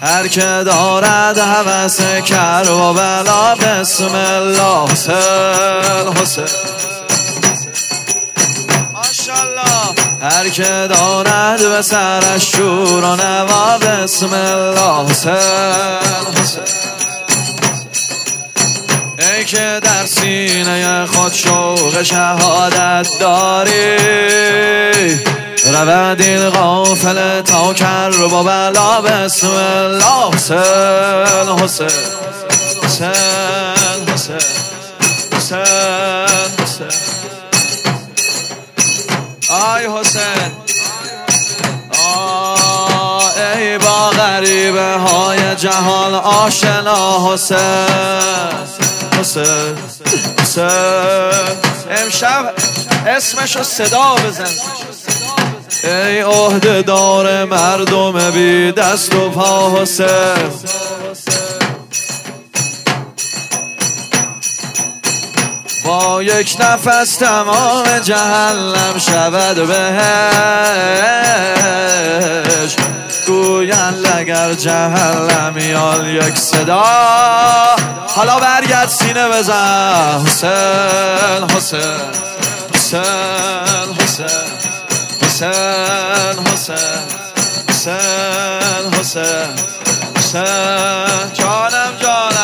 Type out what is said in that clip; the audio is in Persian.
هر که دارد هوس کربلا بسم الله حسین حسین ماشاءالله. هر که دارد به سرش شور و نوا بسم الله حسین حسین. ای که در سینه خود شوق شهادت داری رود این قافله تا کربلا بسم الله حسین حسین حسین حسین حسین حسین. آی حسین ای با غریبه های جهان آشنا حسین حسین حسین. امشب اسمشو صدا بزن. ای عهده دار مردم بی دست و پا حسین. با یک نفس تمام جهنم شود بهش. گویند اگر جهنمیان یک صدا. حالا برگرد سینه بزن. حسین حسین حسین حسین حسین حسین حسین حسین حسین. جانم جانم